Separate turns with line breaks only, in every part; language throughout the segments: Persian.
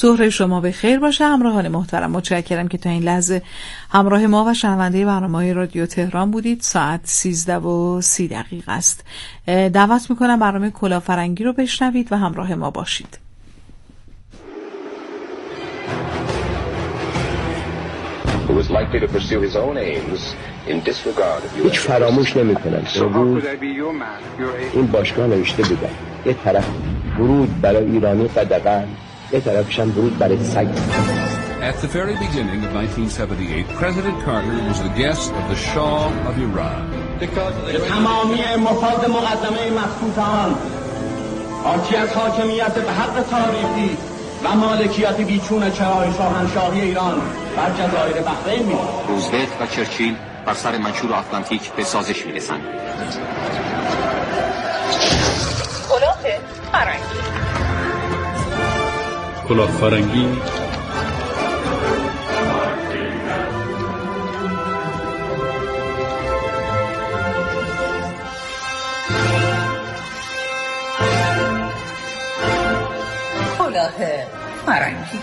ظهر شما به خیر باشه. همراهان محترم، متشکرم که تا این لحظه همراه ما و شنونده برنامه رادیو تهران بودید. ساعت 13:30 است. دعوت میکنم برنامه کلاه فرنگی رو بشنوید و همراه ما باشید.
هیچ فراموش نمی کنم. این باشگاه نوشته بودن یه طرف ورود برای ایرانی قدغن، یه طرفش هم ورود برای سگ.
At the very beginning of 1978, President Carter was the guest of the Shah of Iran.
تمامی مفاد مقدمه مخطوطان حاکی از حاکمیت به حق تاریخی و مالکیت بیچون چرای شاهنشاهی ایران بر جزایر بحرین می.
روزولت و چرچیل بر سر منشور آتلانتیک به سازش می‌رسند.
کلاه فرنگی.
کلاه فرنگی
کلاه فرنگی.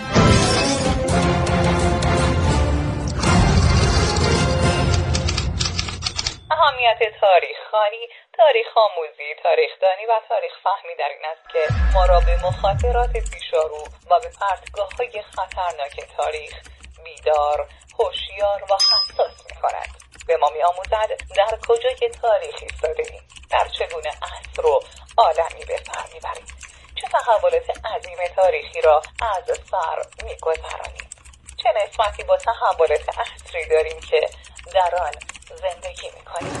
اهمیت تاریخ خوانی، تاریخ آموزی، تاریخ دانی و تاریخ فهمی در این است که ما را به مخاطرات پیشارو و به پرتگاه‌های خطرناک تاریخ بیدار، هوشیار و حساس می‌کند. به ما می‌آموزد در کجای تاریخ ایستاده‌ایم، در چگونه عصر و عالمی به سر می‌بریم، چه تحولات عظیم تاریخی را از سر می‌گذرانیم، چه نسبتی با تحولات عصری داریم که در آن زندگی می‌کنیم.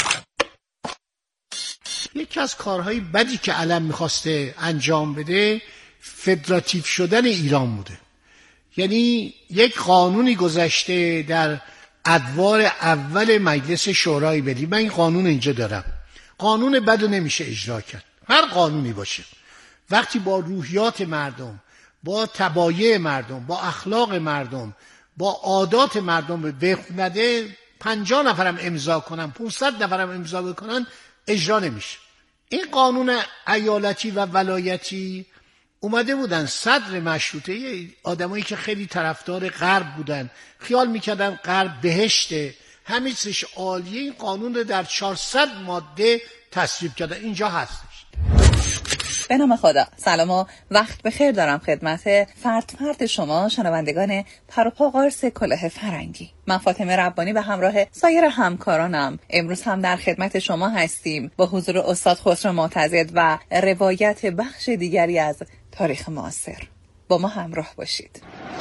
یکی از کارهای بدی که علم میخواسته انجام بده فدراتیو شدن ایران بوده. یعنی یک قانونی گذشته در ادوار اول مجلس شورای ملی. من این قانون اینجا دارم. قانون بدو نمیشه اجرا کرد، هر قانونی باشه. وقتی با روحیات مردم، با طبایع مردم، با اخلاق مردم، با عادات مردم بخونده 50 نفرم امضا کنن، 500 نفرم امضا بکنن، اجرا نمیشه. این قانون ایالتی و ولایتی اومده بودن صدر مشروطه، آدمایی که خیلی طرفدار غرب بودن، خیال میکردن غرب بهشته، همه چیزش عالیه. این قانون رو در 400 ماده تصویب کردن. اینجا هستش.
به نام خدا. سلام و وقت بخیر دارم خدمت فرد شما شنوندگان پروپا قارس کلاه فرنگی. من فاطمه ربانی به همراه سایر همکارانم امروز هم در خدمت شما هستیم با حضور استاد خسرو معتضد و روایت بخش دیگری از تاریخ معاصر. با ما همراه باشید.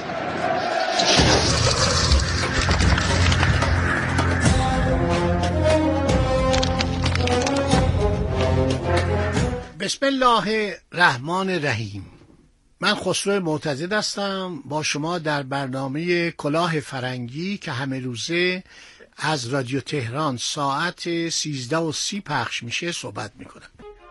بسم الله الرحمن الرحیم. من خسرو معتضد هستم با شما در برنامه کلاه فرنگی که همه روزه از رادیو تهران ساعت 13:30 پخش میشه صحبت میکنم.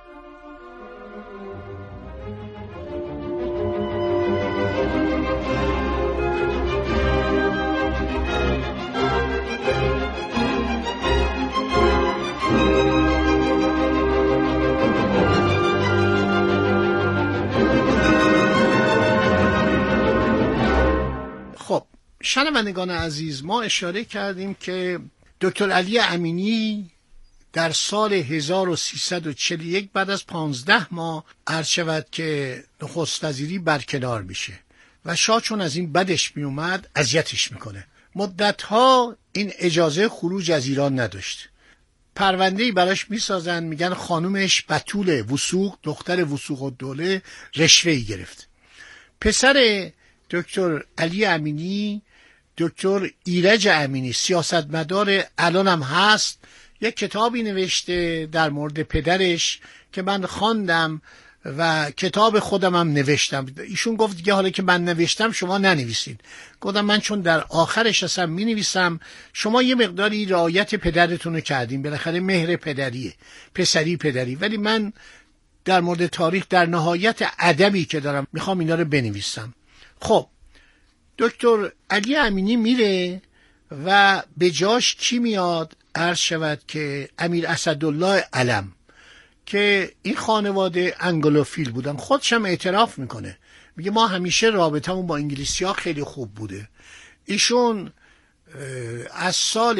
شنوندگان عزیز، ما اشاره کردیم که دکتر علی امینی در سال 1341 بعد از 15 ماه عرض شود که نخست وزیری برکنار میشه و شاه چون از این بدش میومد اذیتش میکنه. مدتها این اجازه خروج از ایران نداشت. پرونده‌ای براش میسازن، میگن خانومش بتول وثوق، دختر وثوق الدوله، رشوه‌ای گرفت. پسر دکتر علی امینی، دکتر ایرج امینی، سیاستمدار الان هم هست، یک کتابی نوشته در مورد پدرش که من خواندم و کتاب خودم هم نوشتم. ایشون گفت دیگه حالا که من نوشتم شما ننویسید. گفتم من چون در آخرش هستم می نویسم، شما یه مقداری رعایت پدرتون رو کردیم، بالاخره مهر پدریه، پسری پدری، ولی من در مورد تاریخ در نهایت ادبی که دارم میخوام اینا رو بنویسم. خب دکتر علی امینی میره و به جاش کی میاد؟ عرض شود که امیر اسدالله علم که این خانواده انگلوفیل بودن. خودشم اعتراف میکنه، میگه ما همیشه رابطمون با انگلیسی ها خیلی خوب بوده. ایشون از سال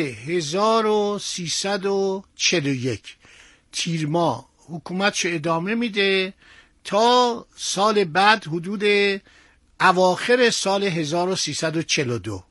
1341 تیر ماه حکومتشو ادامه میده تا سال بعد حدود اواخر سال 1342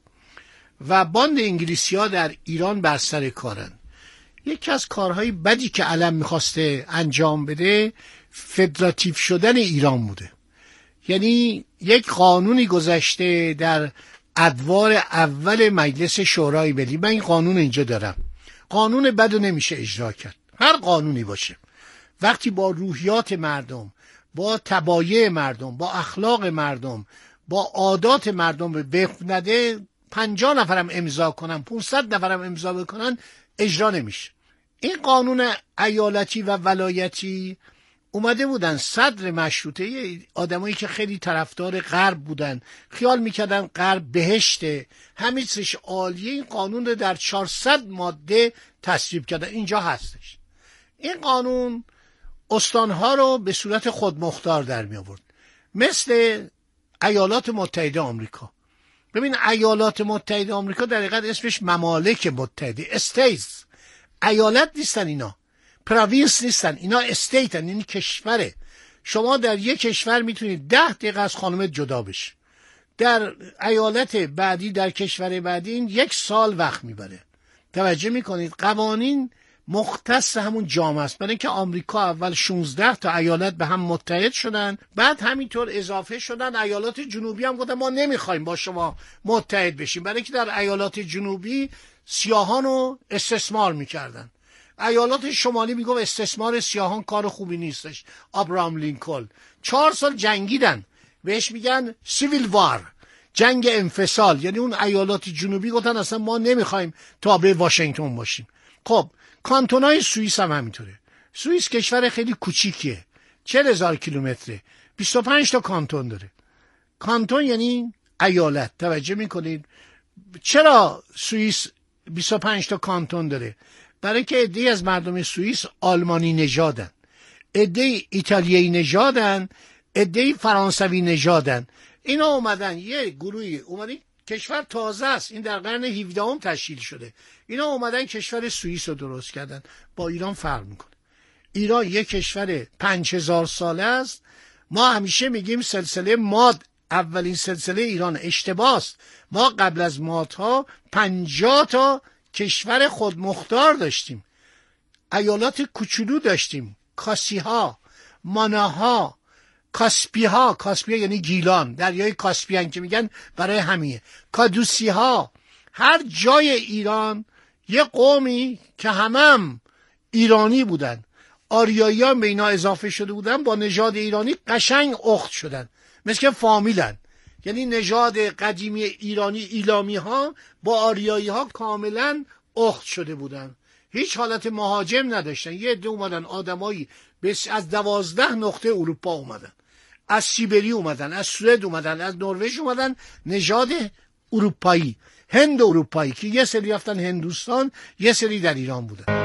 و باند انگلیسی ها در ایران بر سر کارن. یکی از کارهای بدی که علم میخواسته انجام بده فدراتیو شدن ایران بوده. یعنی یک قانونی گذشته در ادوار اول مجلس شورای ملی، من این قانون اینجا دارم، قانون بدو نمیشه اجرا کرد، هر قانونی باشه وقتی با روحیات مردم، با طبایع مردم، با اخلاق مردم، با عادات مردم بخونده 50 نفرم امضا کنن، 500 نفرم امضا بکنن، اجرا نمیشه. این قانون ایالتی و ولایتی اومده بودن صدر مشروطه، آدمایی که خیلی طرفدار غرب بودن، خیال میکردن غرب بهشته، همه چیزش عالیه. این قانون رو در 400 ماده تصویب کردن، اینجا هستش. این قانون استانها رو به صورت خودمختار در می آورد، مثل ایالات متحده آمریکا. ببین ایالات متحده آمریکا در حقیقت اسمش ممالک متحده، استیتس. ایالت نیستن اینا، پروینس نیستن اینا، استیتن، یعنی کشوره. شما در یک کشور میتونید 10 دقیقه از خانمت جدا بشی، در ایالت بعدی، در کشور بعدی این 1 سال وقت میبره. توجه میکنید قوانین مختص همون جامعه است. برای اینکه آمریکا اول 16 تا ایالت به هم متحد شدن، بعد همینطور اضافه شدن. ایالات جنوبی هم گفتن ما نمیخوایم با شما متحد بشیم، برای اینکه در ایالات جنوبی سیاهان رو استثمار میکردن. ایالات شمالی میگفت استثمار سیاهان کار خوبی نیستش. ابراهام لینکلن 4 سال جنگیدن، بهش میگن سیویل وار، جنگ انفصال. یعنی اون ایالات جنوبی گفتن اصلا ما نمیخوایم تابع واشنگتن باشیم. خب کانتونای سوئیس هم همینطوره. سوئیس کشور خیلی کوچیکیه، 40,000 کیلومتره، 25 تا کانتون داره. کانتون یعنی ایالت. توجه میکنید چرا سوئیس 25 تا کانتون داره؟ برای که عده‌ای از مردم سوئیس آلمانی نژادن، عده‌ای ایتالیایی نژادن، عده‌ای فرانسوی نژادن. اینا اومدن یه گروهی اومدن، کشور تازه است، این در قرن 17 تشکیل شده. اینا اومدن کشور سوئیس رو درست کردن. با ایران فرق میکنه. ایران یک کشور 5000 ساله است. ما همیشه میگیم سلسله ماد اولین سلسله ایران، اشتباهست. ما قبل از مادها 50 تا کشور خودمختار داشتیم، ایالات کوچولو داشتیم، کاسیها، ماناها، کاسپیها. کاسپیا یعنی گیلان، دریای کاسپیان که میگن برای همیه. کادوسیها. هر جای ایران یه قومی که هم ایرانی بودن، آریایی هم به اینا اضافه شده بودن، با نژاد ایرانی قشنگ اخت شدن، مثل که فامیلن. یعنی نژاد قدیمی ایرانی ایلامی ها با آریایی ها کاملا اخت شده بودن، هیچ حالت مهاجم نداشتن. یه عده اومدن، آدمایی از 12 نقطه اروپا اومدن، از سیبری اومدن، از سوئد اومدن، از نروژ اومدن، نژاد اروپایی، هند اروپایی، که یه سری رفتن هندوستان، یه سری در ایران بودن.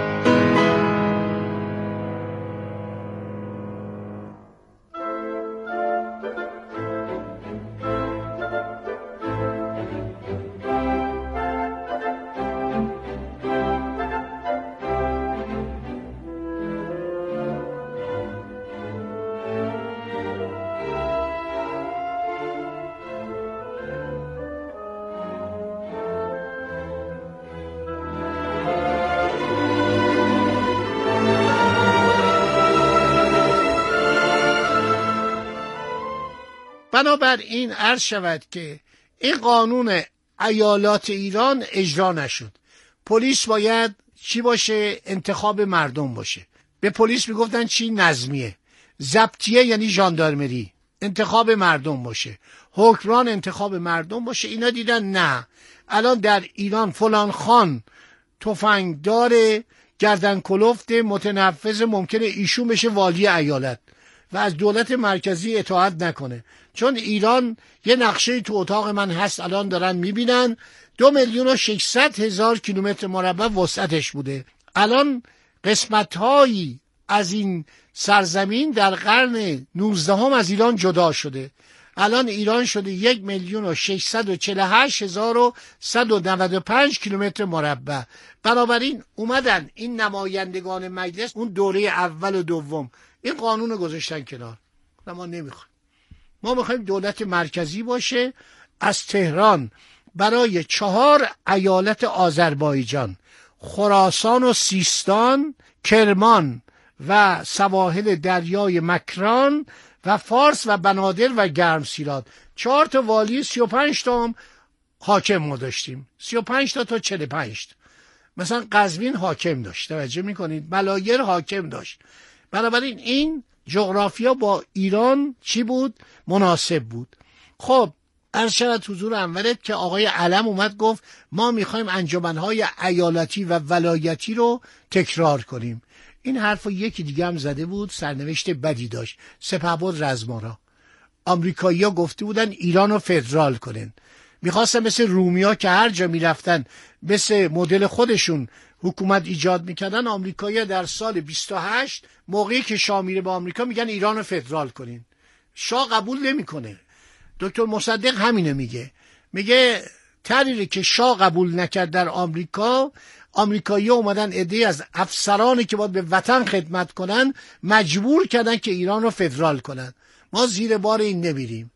بنابراین عرض شود که این قانون ایالات ایران اجرا نشد. پلیس باید چی باشه؟ انتخاب مردم باشه. به پلیس میگفتن چی؟ نظمیه. ضبطیه یعنی ژاندارمری، انتخاب مردم باشه. حکمران انتخاب مردم باشه. اینا دیدن نه، الان در ایران فلان خان تفنگ داره، گردن کلفت، متنفذ، ممکنه ایشون بشه والی ایالت و از دولت مرکزی اطاعت نکنه. چون ایران یه نقشه تو اتاق من هست، الان دارن میبینن، 2,600,000 کیلومتر مربع وسعتش بوده. الان قسمت‌هایی از این سرزمین در قرن 19 از ایران جدا شده. الان ایران شده 1,648,195 کیلومتر مربع. بنابراین اومدن این نمایندگان مجلس اون دوره اول و دوم این قانون رو گذاشتن کنار. ما نمیخوایم. ما میخوایم دولت مرکزی باشه. از تهران برای 4 ایالت آذربایجان، خراسان و سیستان، کرمان و سواحل دریای مکران و فارس و بنادر و گرمسیراد 4 تا والی، 35 تا هم حاکم ما داشتیم. 35 تا 45 تا. مثلا قزوین حاکم داشت، توجه میکنید، ملایر حاکم داشت. بنابراین این جغرافیا با ایران چی بود؟ مناسب بود. خب عرض شود حضور انورت که آقای علم اومد گفت ما میخوایم انجمنهای ایالتی و ولایتی رو تکرار کنیم. این حرفو یکی دیگه هم زده بود، سرنوشت بدی داشت. سپهبد رزمارا آمریکایی‌ها گفته بودن ایران رو فدرال کنن. میخواستن مثل رومیا که هر جا میرفتن مثل مدل خودشون حکومت ایجاد میکردن. آمریکایی‌ها در سال 28 موقعی که شاه میره به آمریکا میگن ایران رو فدرال کنین. شاه قبول نمیکنه. دکتر مصدق همینه میگه طریقی که شاه قبول نکرد در آمریکا، آمریکایی‌ها اومدن عده‌ای از افسرانی که باید به وطن خدمت کنن مجبور کردن که ایران رو فدرال کنن. ما زیر بار این نمیریم.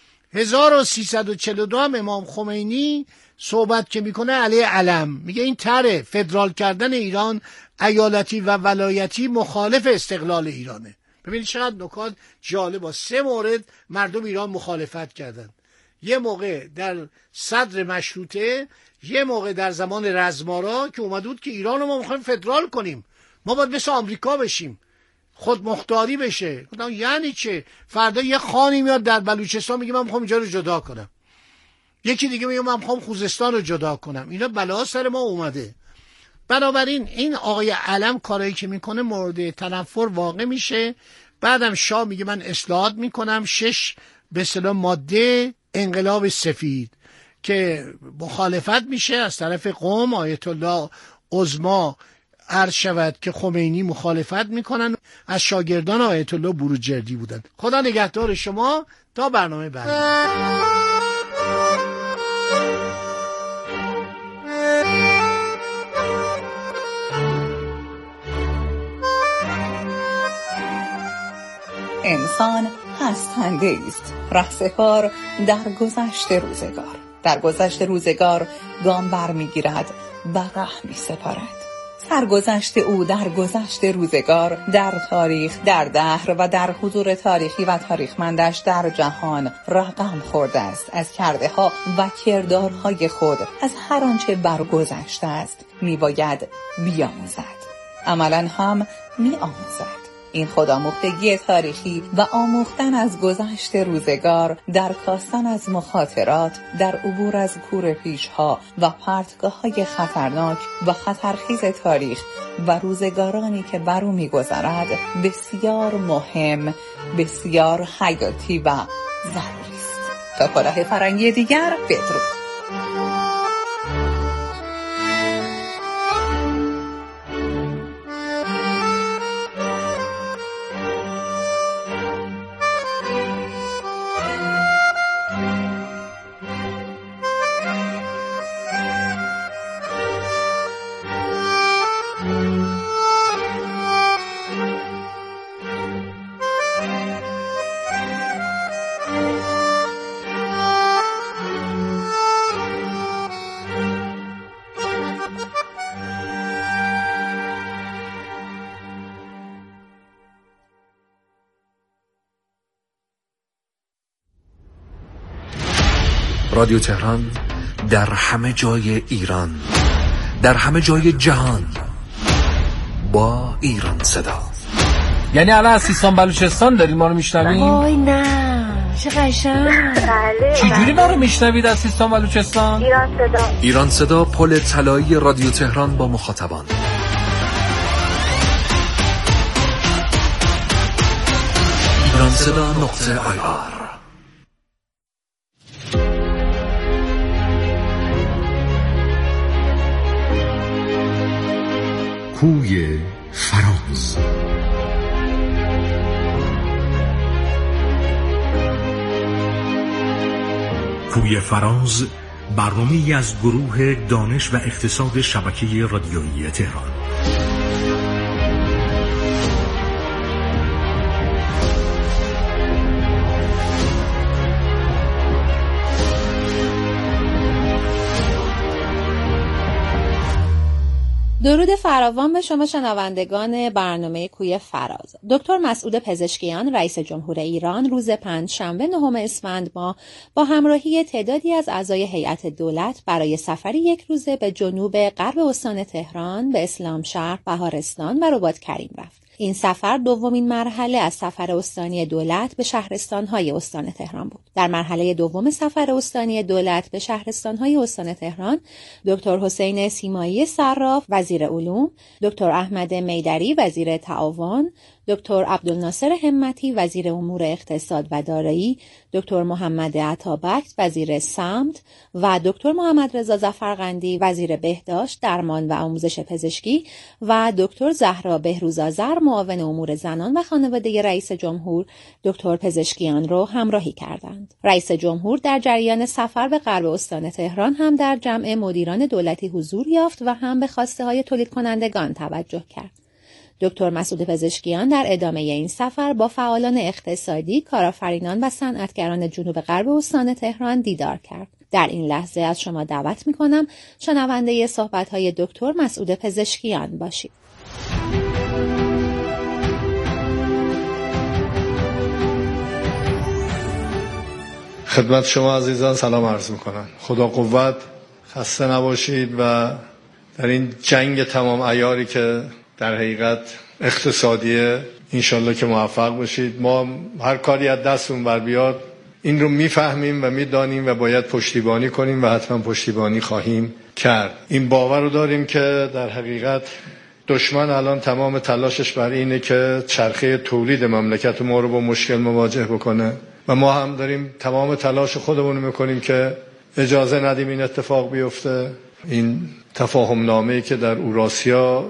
1342 هم امام خمینی صحبت که میکنه علیه علم میگه این طرح فدرال کردن ایران ایالتی و ولایتی مخالف استقلال ایرانه. ببینید چقدر نکات جالب. با 3 مورد مردم ایران مخالفت کردند. یه موقع در صدر مشروطه، یه موقع در زمان رزمارا که اومد بود که ایران رو ما میخوایم فدرال کنیم، ما باید مثل آمریکا بشیم، خود مختاری بشه. گفتم یعنی چه؟ فردا یه خانی میاد در بلوچستان میگه من میخوام اینجا رو جدا کنم، یکی دیگه میگه من میخوام خوزستان رو جدا کنم. اینا بلا سر ما اومده. بنابراین این آقای علم کارایی که میکنه مورد تنفر واقع میشه. بعدم شاه میگه من اصلاحات میکنم. 6 به اصطلاح ماده انقلاب سفید که مخالفت میشه از طرف قم. آیت الله عظما عرض شود که خمینی مخالفت میکنن. از شاگردان آیت الله بروجردی بودن. خدا نگهدار شما تا برنامه بعد.
انسان هستنده است، رهسپار در گذشت روزگار. در گذشت روزگار گام بر میگیرد و ره می سپارد. سرگذشت او در گذشت روزگار، در تاریخ، در دهر و در حضور تاریخی و تاریخمندش در جهان رقم خورده است. از کرده ها و کردارهای خود، از هر آنچه برگذشته است میباید بیاموزد. عملاً هم میآموزد. این خودآموختگی تاریخی و آموختن از گذشت روزگار، در کاستن از مخاطرات، در عبور از کوره پیش‌ها و پرتگاه‌های خطرناک و خطرخیز تاریخ و روزگارانی که بر او می‌گذرد بسیار مهم، بسیار حیاتی و ضروری است. تا کلاه فرنگی دیگر، بدرود.
رادیو تهران در همه جای ایران، در همه جای جهان، با ایران صدا.
یعنی الان از سیستان بلوچستان دارید ما رو میشنوید؟
وای نه چه قشنگ.
چجوری ما رو میشنوید از سیستان بلوچستان؟
ایران صدا.
ایران صدا، پل طلایی رادیو تهران با مخاطبان. ایرانصدا.ir.
کوی فراز. کوی فراز، برنامه‌ای از گروه دانش و اقتصاد شبکه رادیویی تهران.
درود فراوان به شما شنوندگان برنامه کوی فراز. دکتر مسعود پزشکیان رئیس جمهور ایران روز پنجشنبه 9 اسفند ماه با همراهی تعدادی از اعضای هیئت دولت برای سفری یک روزه به جنوب غرب استان تهران به اسلامشهر، بهارستان و رباط‌کریم رفت. این سفر دومین مرحله از سفر استانی دولت به شهرستان‌های استان تهران بود. در مرحله دوم سفر استانی دولت به شهرستان‌های استان تهران، دکتر حسین سیمایی صراف وزیر علوم، دکتر احمد میدری وزیر تعاون، دکتر عبدالناصر همتی وزیر امور اقتصاد و دارایی، دکتر محمد عطابک وزیر سمت و دکتر محمد رضا ظفرقندی وزیر بهداشت، درمان و آموزش پزشکی و دکتر زهرا بهروزآذر معاون امور زنان و خانواده رئیس جمهور دکتر پزشکیان را همراهی کردند. رئیس جمهور در جریان سفر به غرب استان تهران هم در جمع مدیران دولتی حضور یافت و هم به خواسته‌های تولید کنندگان توجه کرد. دکتر مسعود پزشکیان در ادامه این سفر با فعالان اقتصادی، کارآفرینان و صنعتگران جنوب غرب استان تهران دیدار کرد. در این لحظه از شما دعوت می‌کنم شنونده صحبت‌های دکتر مسعود پزشکیان باشید.
خدمت شما عزیزان سلام عرض می‌کنم. خدا قوت، خسته نباشید و در این جنگ تمام عیاری که در حقیقت اقتصادیه انشالله که موفق باشید. ما هر کاری از دستمون بر بیاد این رو میفهمیم و میدانیم و باید پشتیبانی کنیم و حتما پشتیبانی خواهیم کرد. این باور رو داریم که در حقیقت دشمن الان تمام تلاشش بر اینه که چرخه تولید مملکت ما رو با مشکل مواجه بکنه و ما هم داریم تمام تلاش خودمون رو میکنیم که اجازه ندیم این اتفاق بیفته. این تفاهم نامه‌ای که در اوراسیا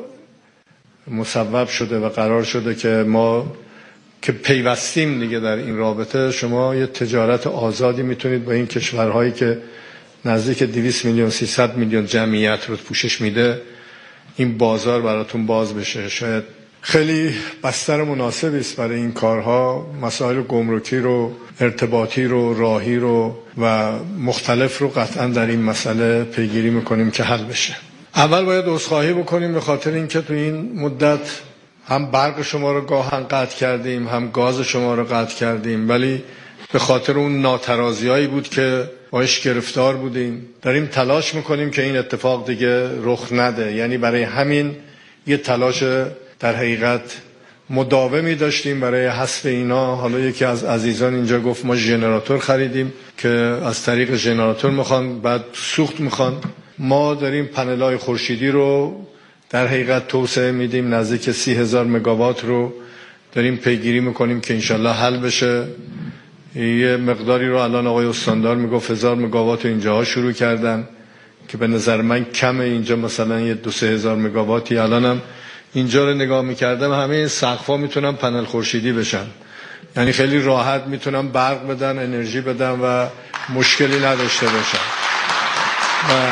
مصوب شده و قرار شده که ما که پیوستیم دیگه در این رابطه، شما یه تجارت آزادی میتونید با این کشورهایی که نزدیک 200 میلیون 300 میلیون جمعیت رو پوشش میده، این بازار براتون باز بشه. شاید خیلی بستر مناسبی است برای این کارها. مسائل گمرکی رو، ارتباطی رو، راهی رو و مختلف رو قطعا در این مسئله پیگیری میکنیم که حل بشه. اول باید عذرخواهی بکنیم به خاطر اینکه تو این مدت هم برق شما رو گاهن قطع کردیم، هم گاز شما رو قطع کردیم، ولی به خاطر اون ناترازیایی بود که باش گرفتار بودیم. داریم تلاش میکنیم که این اتفاق دیگه رخ نده. یعنی برای همین یه تلاش در حقیقت مداومی داشتیم برای حذف اینا. حالا یکی از عزیزان اینجا گفت ما ژنراتور خریدیم که از طریق ژنراتور میخوان، بعد سوخت میخوان. ما داریم پنل‌های خورشیدی رو در حقیقت توسعه میدیم، نزدیک 30,000 مگاوات رو داریم پیگیری میکنیم که انشالله حل بشه. یه مقداری رو الان آقای استاندار میگفت 1000 مگاوات رو اینجاها شروع کردن که به نظر من کمه. اینجا مثلا یه 2-3 هزار مگاواتی. الانم اینجا رو نگاه میکردم همه این سقف‌ها میتونن پنل خورشیدی بشن، یعنی خیلی راحت میتونن برق بدن، انرژی بدن و مشکلی نداشته باشن. و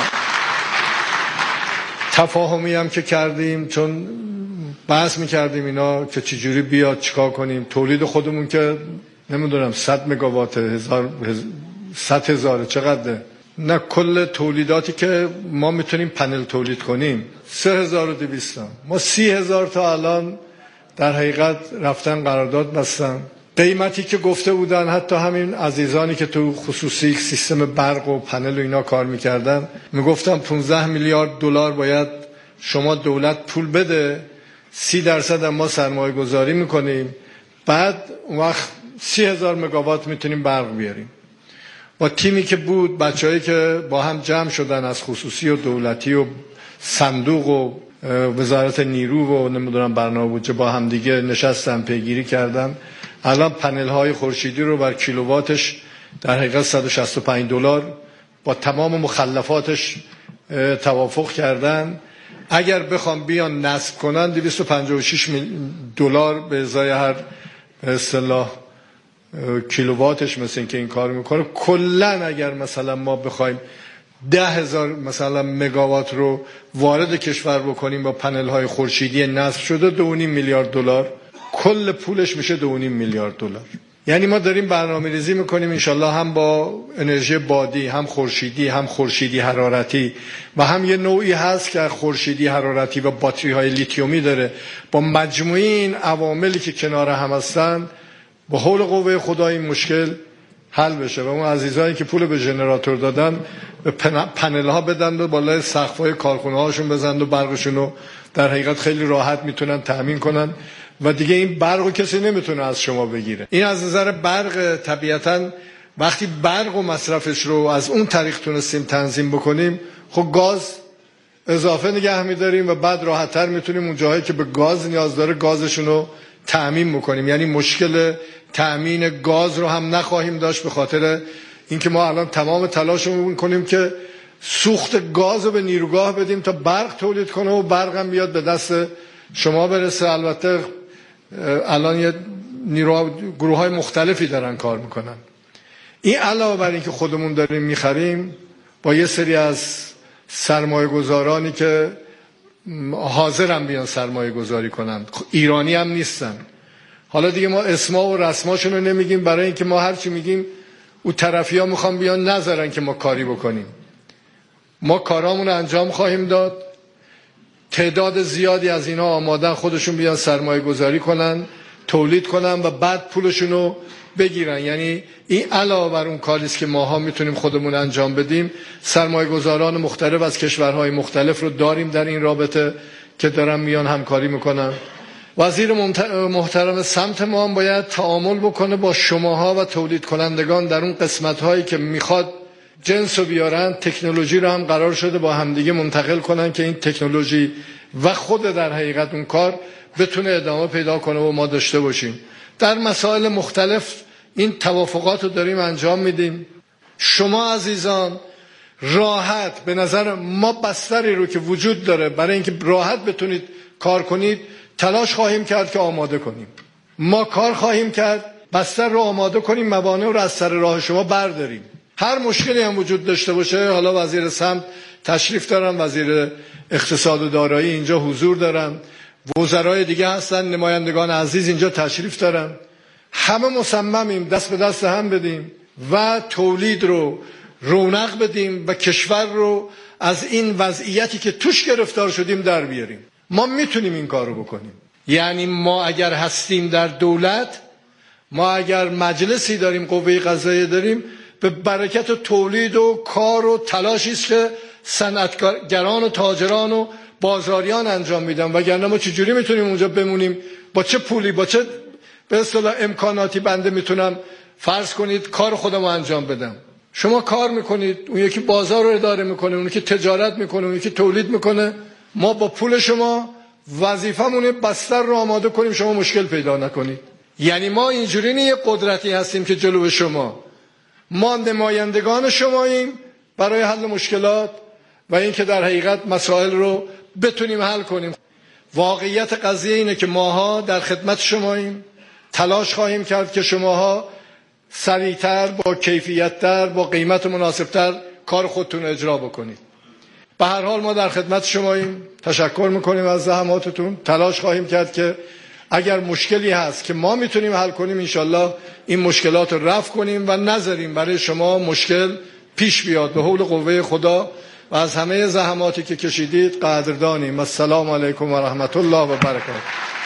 تفاهمی هم که کردیم، چون بحث میکردیم اینا که چجوری بیاد چیکار کنیم. تولید خودمون که نمیدونم 100 مگاوات، 100,000 چقدره، نه کل تولیداتی که ما میتونیم پنل تولید کنیم 3200 تا. ما 30,000 تا الان در حقیقت رفتن قرارداد بستن. قیمتی که گفته بودن حتی همین عزیزانی که تو خصوصی سیستم برق و پنل و اینا کار میکردن میگفتن 15 میلیارد دلار باید شما دولت پول بده، 30% هم ما سرمایه گذاری میکنیم، بعد اون وقت 30,000 مگاوات میتونیم برق بیاریم. با تیمی که بود، بچه‌هایی که با هم جمع شدن از خصوصی و دولتی و صندوق و وزارت نیرو و نمیدونم برنامه بودجه با هم دیگه نشستن، پیگیری کردن. الان پنل های خورشیدی رو بر کیلوواتش در حقیقت 165 دلار با تمام مخلفاتش توافق کردن. اگر بخوام بیان نصب کنن 256 دلار به ازای هر به اصطلاح کیلوواتش مثل این که این کار میکنه. کلن اگر مثلا ما بخوایم 10,000 مثلا مگاوات رو وارد کشور بکنیم با پنل های خورشیدی نصب شده 2.5 میلیارد دلار، کل پولش میشه 2.5 میلیارد دلار. یعنی ما داریم برنامه‌ریزی میکنیم انشالله هم با انرژی بادی، هم خورشیدی، هم خورشیدی حرارتی و هم یه نوعی هست که خورشیدی حرارتی و باتری های لیتیومی داره. با مجموعه این عواملی که کنار هم هستن با حول قوه خدا این مشکل حل بشه و اون عزیزانی که پول به ژنراتور دادن به پنل ها بدن و بالای سقف های کارخونه هاشون بزنن و برقشون رو در حقیقت خیلی راحت میتونن تأمین کنن و دیگه این برق رو کسی نمیتونه از شما بگیره. این از نظر برق طبیعتاً وقتی برق و مصرفش رو از اون طریق تونستیم تنظیم بکنیم، خب گاز اضافه نگه میداریم و بعد راحت‌تر میتونیم اون جاهایی که به گاز نیاز داره گازشون رو تأمین میکنیم. یعنی مشکل تأمین گاز رو هم نخواهیم داشت به خاطر اینکه ما الان تمام تلاشمون میکنیم که سوخت گاز رو به نیروگاه بدیم تا برق تولید کنه و برق هم بیاد به دست شما برسه. البته الان یه گروه های مختلفی دارن کار میکنن. این علاوه بر این که خودمون داریم میخریم با یه سری از سرمایه گذارانی که حاضرن بیان سرمایه گذاری کنن، ایرانی هم نیستن. حالا دیگه ما اسما و رسماشون رو نمیگیم برای اینکه ما هرچی میگیم او طرفی ها میخوان بیان نذارن که ما کاری بکنیم. ما کارامون رو انجام خواهیم داد. تعداد زیادی از اینا آمادن خودشون بیان سرمایه گذاری کنن، تولید کنن و بعد پولشون رو بگیرن. یعنی این علاوه بر اون کاریست که ماها میتونیم خودمون انجام بدیم، سرمایه گذاران مختلف از کشورهای مختلف رو داریم در این رابطه که دارن میان همکاری میکنن. وزیر محترم سمت ما هم باید تعامل بکنه با شماها و تولید کنندگان در اون قسمت هایی که میخواد جنس رو بیارن. تکنولوژی رو هم قرار شده با همدیگه منتقل کنن که این تکنولوژی و خود در حقیقت اون کار بتونه ادامه پیدا کنه و ما داشته باشیم. در مسائل مختلف این توافقات رو داریم انجام میدیم. شما عزیزان راحت به نظر ما بستری رو که وجود داره برای اینکه راحت بتونید کار کنید تلاش خواهیم کرد که آماده کنیم. ما کار خواهیم کرد بستر رو آماده کنیم، موانع رو از سر راه شما برداریم. هر مشکلی هم وجود داشته باشه، حالا وزیر سمت تشریف دارن، وزیر اقتصاد و دارایی اینجا حضور دارن، وزرای دیگه هستن، نمایندگان عزیز اینجا تشریف دارن. همه مصممیم دست به دست هم بدیم و تولید رو رونق بدیم و کشور رو از این وضعیتی که توش گرفتار شدیم در بیاریم. ما میتونیم این کار رو بکنیم. یعنی ما اگر هستیم در دولت، ما اگر مجلسی داریم، قوه قضاییه داریم، به برکت تولید و کار و تلاشی است که صنعتگران و تاجران و بازاریان انجام میدن. وگرنه ما چجوری میتونیم اونجا بمونیم؟ با چه پولی، با چه به اصطلاح امکاناتی بنده میتونم فرض کنید کار خودم انجام بدم؟ شما کار میکنید، اون یکی بازار رو اداره میکنه، اون یکی تجارت میکنه، اون یکی تولید میکنه. ما با پول شما وظیفمونه بستر رو آماده کنیم شما مشکل پیدا نکنید. یعنی ما اینجوری یه قدرتی هستیم که جلو شما، ما نمایندگان شماییم برای حل مشکلات و این که در حقیقت مسائل رو بتونیم حل کنیم. واقعیت قضیه اینه که ماها در خدمت شماییم، تلاش خواهیم کرد که شماها سریعتر، با کیفیتتر، با قیمت مناسبتر کار خودتون اجرا بکنید. به هر حال ما در خدمت شماییم، تشکر میکنیم از زحماتتون. تلاش خواهیم کرد که اگر مشکلی هست که ما میتونیم حل کنیم انشالله این مشکلات رو رفع کنیم و نذاریم برای شما مشکل پیش بیاد. به حول قوه خدا و از همه زحماتی که کشیدید قدردانیم. السلام علیکم و رحمت الله و برکاته.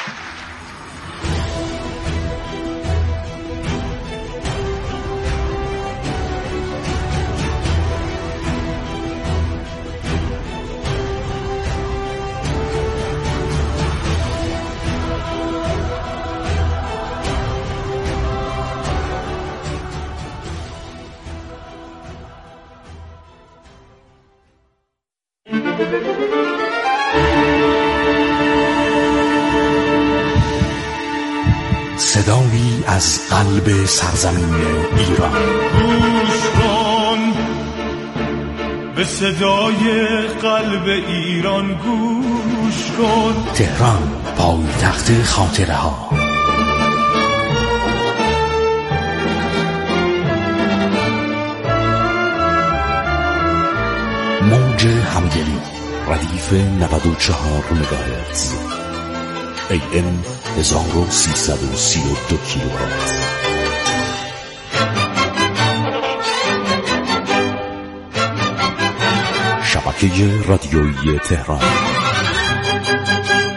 صدایی از قلب سرزمین ایران.
گوش کن به صدای قلب ایران، گوش کن.
تهران، پایتخت خاطره ها.
موج همدلی ردیف 94 مگاهرتز AM 1332 کیلوهرتز. شبکه رادیویی تهران.